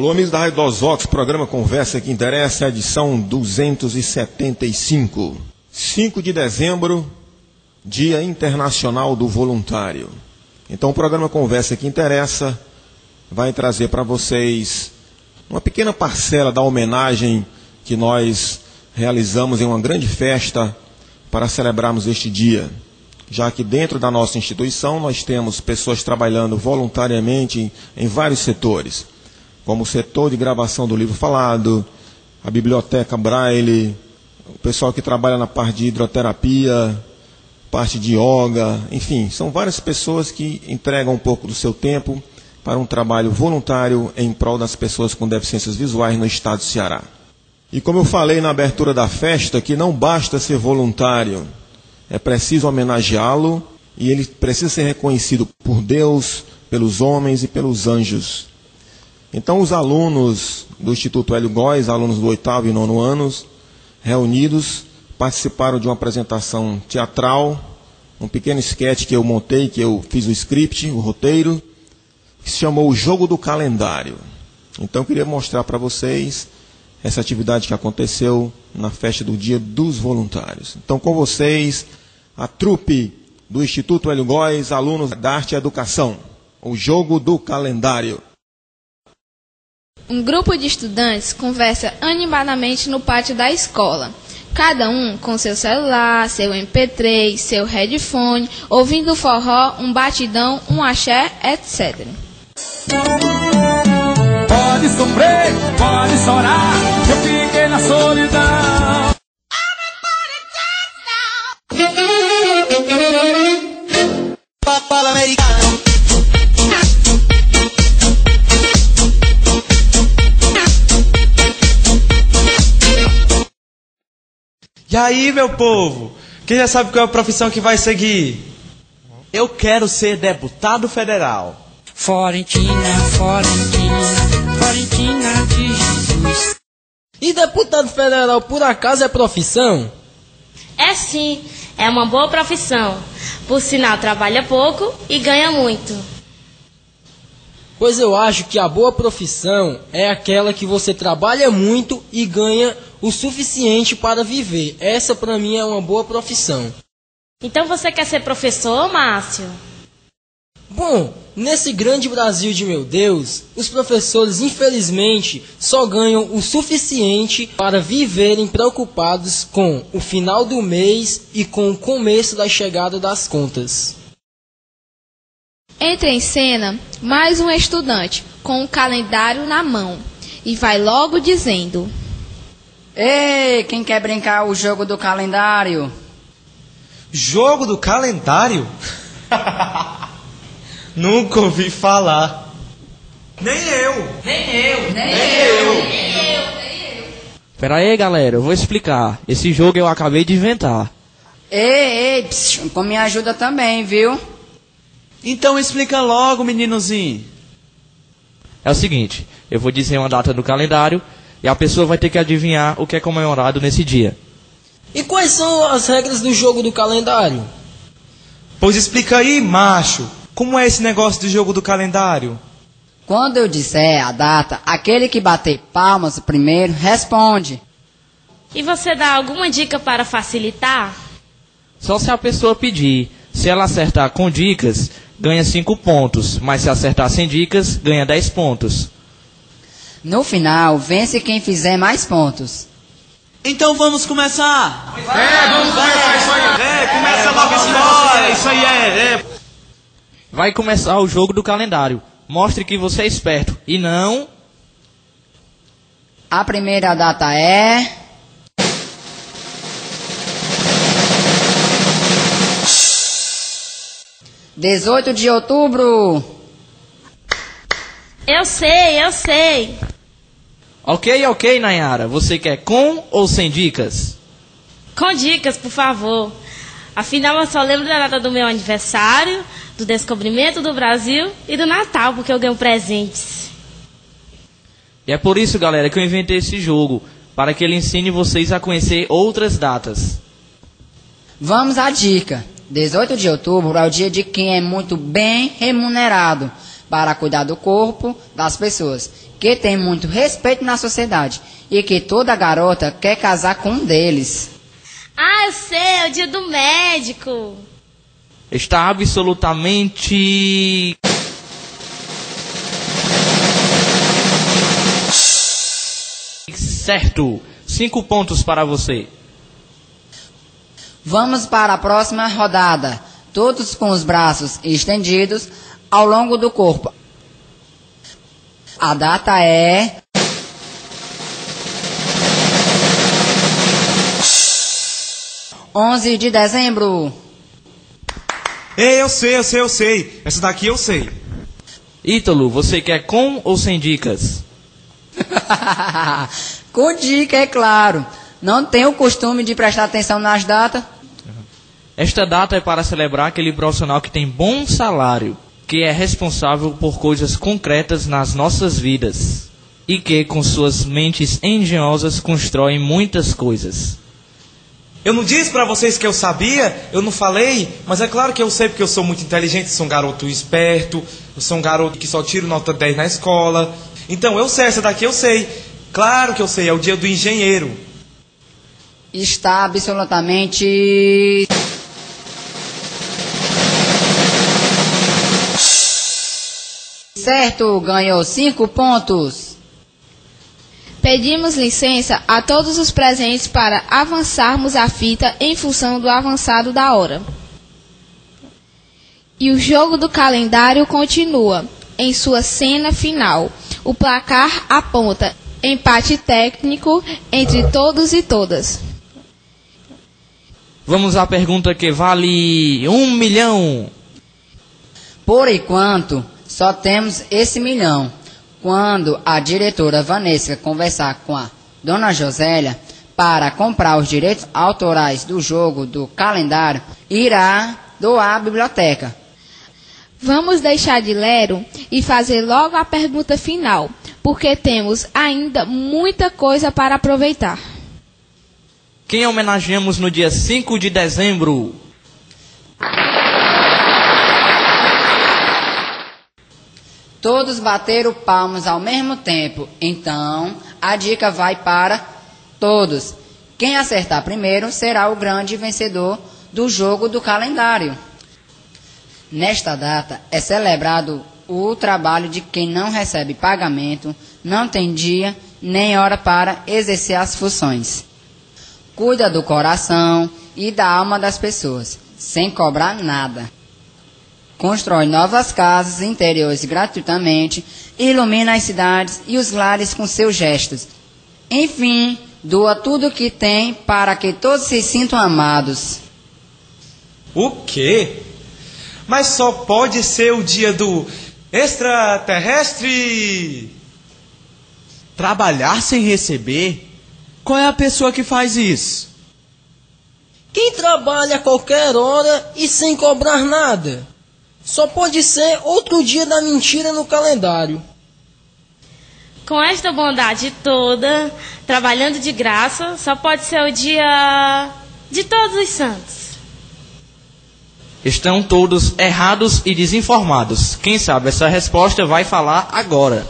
Alô, amigos da Rádio Dos Votos, programa Conversa que Interessa, edição 275. 5 de dezembro, Dia Internacional do Voluntário. Então o programa Conversa que Interessa vai trazer para vocês uma pequena parcela da homenagem que nós realizamos em uma grande festa para celebrarmos este dia. Já que dentro da nossa instituição nós temos pessoas trabalhando voluntariamente em vários setores, como o setor de gravação do livro falado, a biblioteca Braille, o pessoal que trabalha na parte de hidroterapia, parte de yoga, enfim, são várias pessoas que entregam um pouco do seu tempo para um trabalho voluntário em prol das pessoas com deficiências visuais no estado do Ceará. E como eu falei na abertura da festa, que não basta ser voluntário, é preciso homenageá-lo e ele precisa ser reconhecido por Deus, pelos homens e pelos anjos. Então os alunos do Instituto Hélio Góes, alunos do 8º e 9º anos, reunidos, participaram de uma apresentação teatral, um pequeno esquete que eu montei, que eu fiz o script, o roteiro, que se chamou O Jogo do Calendário. Então eu queria mostrar para vocês essa atividade que aconteceu na festa do Dia dos Voluntários. Então com vocês, a trupe do Instituto Hélio Góes, alunos da Arte e Educação, O Jogo do Calendário. Um grupo de estudantes conversa animadamente no pátio da escola. Cada um com seu celular, seu MP3, seu headphone, ouvindo forró, um batidão, um axé, etc. Pode sofrer, pode chorar, eu fiquei na solidão. Papal americano. E aí, meu povo? Quem já sabe qual é a profissão que vai seguir? Eu quero ser deputado federal. Florentina, Florentina, Florentina de Jesus. E deputado federal, por acaso, é profissão? É sim, é uma boa profissão. Por sinal, trabalha pouco e ganha muito. Pois eu acho que a boa profissão é aquela que você trabalha muito e ganha o suficiente para viver. Essa, para mim, é uma boa profissão. Então você quer ser professor, Márcio? Bom, nesse grande Brasil de meu Deus, os professores, infelizmente, só ganham o suficiente para viverem preocupados com o final do mês e com o começo da chegada das contas. Entra em cena mais um estudante com um calendário na mão e vai logo dizendo: Ei, quem quer brincar o jogo do calendário? Jogo do calendário? Nunca ouvi falar. Nem eu. Pera aí, galera, eu vou explicar. Esse jogo eu acabei de inventar. Ei, com minha ajuda também, viu? Então explica logo, meninozinho. É o seguinte, eu vou dizer uma data do calendário e a pessoa vai ter que adivinhar o que é comemorado nesse dia. E quais são as regras do jogo do calendário? Pois explica aí, macho. Como é esse negócio do jogo do calendário? Quando eu disser a data, aquele que bater palmas primeiro responde. E você dá alguma dica para facilitar? Só se a pessoa pedir. Se ela acertar com dicas, ganha 5 pontos. Mas se acertar sem dicas, ganha 10 pontos. No final, vence quem fizer mais pontos. Então vamos começar. Vamos começar isso aí. Começa logo esse negócio. Isso aí Vai começar o jogo do calendário. Mostre que você é esperto. E não... A primeira data é... (18 de outubro). Eu sei. Ok, Nayara. Você quer com ou sem dicas? Com dicas, por favor. Afinal, eu só lembro da data do meu aniversário, do descobrimento do Brasil e do Natal, porque eu ganho presentes. E é por isso, galera, que eu inventei esse jogo, para que ele ensine vocês a conhecer outras datas. Vamos à dica. 18 de outubro é o dia de quem é muito bem remunerado para cuidar do corpo das pessoas. que tem muito respeito na sociedade e que toda garota quer casar com um deles. Ah, eu sei, é o dia do médico. Está absolutamente... certo. 5 pontos para você. Vamos para a próxima rodada. Todos com os braços estendidos ao longo do corpo. A data é... 11 de dezembro. Ei, eu sei. Essa daqui eu sei. Ítalo, você quer com ou sem dicas? Com dica, é claro. Não tenho o costume de prestar atenção nas datas. Esta data é para celebrar aquele profissional que tem bom salário, que é responsável por coisas concretas nas nossas vidas e que, com suas mentes engenhosas, constrói muitas coisas. Eu não disse pra vocês que eu sabia, eu não falei, mas é claro que eu sei porque eu sou muito inteligente, sou um garoto esperto, eu sou um garoto que só tiro nota 10 na escola. Então eu sei, essa daqui eu sei. Claro que eu sei, é o dia do engenheiro. Está absolutamente... certo, ganhou 5 pontos. Pedimos licença a todos os presentes para avançarmos a fita em função do avançado da hora. E o jogo do calendário continua em sua cena final. O placar aponta empate técnico entre todos e todas. Vamos à pergunta que vale 1 milhão. Por enquanto, só temos esse milhão. Quando a diretora Vanessa conversar com a dona Josélia para comprar os direitos autorais do jogo do calendário, irá doar à biblioteca. Vamos deixar de lero e fazer logo a pergunta final, porque temos ainda muita coisa para aproveitar. Quem homenageamos no dia 5 de dezembro? Todos bateram palmas ao mesmo tempo, então a dica vai para todos. Quem acertar primeiro será o grande vencedor do jogo do calendário. Nesta data é celebrado o trabalho de quem não recebe pagamento, não tem dia nem hora para exercer as funções. Cuida do coração e da alma das pessoas, sem cobrar nada. Constrói novas casas interiores gratuitamente, ilumina as cidades e os lares com seus gestos. Enfim, doa tudo o que tem para que todos se sintam amados. O quê? Mas só pode ser o dia do extraterrestre. Trabalhar sem receber? Qual é a pessoa que faz isso? Quem trabalha a qualquer hora e sem cobrar nada? Só pode ser outro dia da mentira no calendário. Com esta bondade toda, trabalhando de graça, só pode ser o dia de Todos os Santos. Estão todos errados e desinformados. Quem sabe essa resposta vai falar agora.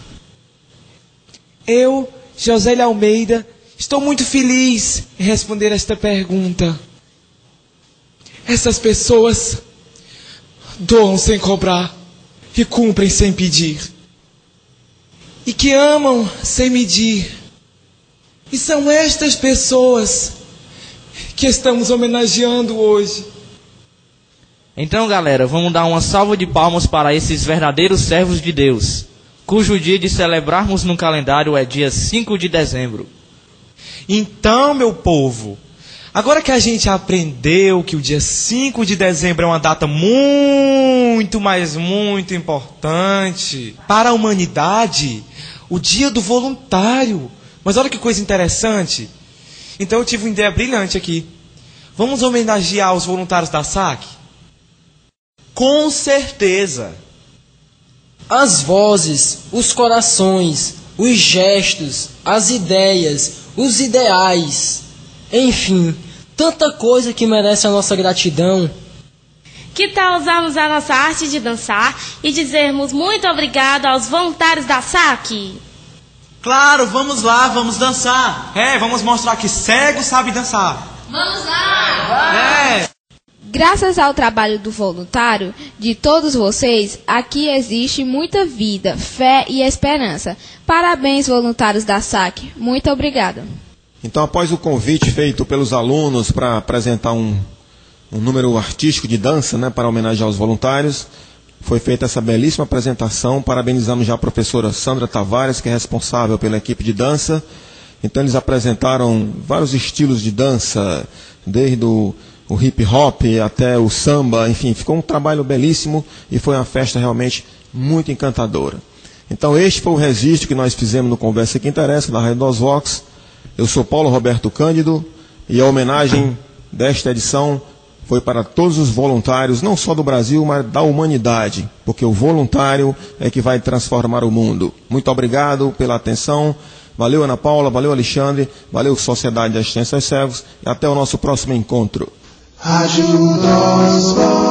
Eu, Josélia Almeida, estou muito feliz em responder esta pergunta. Essas pessoas doam sem cobrar e cumprem sem pedir. E que amam sem medir. E são estas pessoas que estamos homenageando hoje. Então, galera, vamos dar uma salva de palmas para esses verdadeiros servos de Deus, cujo dia de celebrarmos no calendário é dia 5 de dezembro. Então, meu povo, agora que a gente aprendeu que o dia 5 de dezembro é uma data muito, mas muito importante para a humanidade, o dia do voluntário. Mas olha que coisa interessante. Então eu tive uma ideia brilhante aqui. Vamos homenagear os voluntários da SAC? Com certeza. As vozes, os corações, os gestos, as ideias, os ideais, enfim, tanta coisa que merece a nossa gratidão. Que tal usarmos a nossa arte de dançar e dizermos muito obrigado aos voluntários da SAC? Claro, vamos lá, vamos dançar. Vamos mostrar que cego sabe dançar. Vamos lá! É. Graças ao trabalho do voluntário, de todos vocês, aqui existe muita vida, fé e esperança. Parabéns, voluntários da SAC. Muito obrigada. Então, após o convite feito pelos alunos para apresentar um número artístico de dança, né, para homenagear os voluntários, foi feita essa belíssima apresentação. Parabenizamos já a professora Sandra Tavares, que é responsável pela equipe de dança. Então, eles apresentaram vários estilos de dança, desde o hip hop até o samba, enfim, ficou um trabalho belíssimo e foi uma festa realmente muito encantadora. Então, este foi o registro que nós fizemos no Conversa que Interessa, da Rádio dos Vox. Eu sou Paulo Roberto Cândido e a homenagem desta edição foi para todos os voluntários, não só do Brasil, mas da humanidade, porque o voluntário é que vai transformar o mundo. Muito obrigado pela atenção. Valeu, Ana Paula, valeu, Alexandre, valeu, Sociedade de Assistência aos Cegos, e até o nosso próximo encontro. Rádio dos Vox.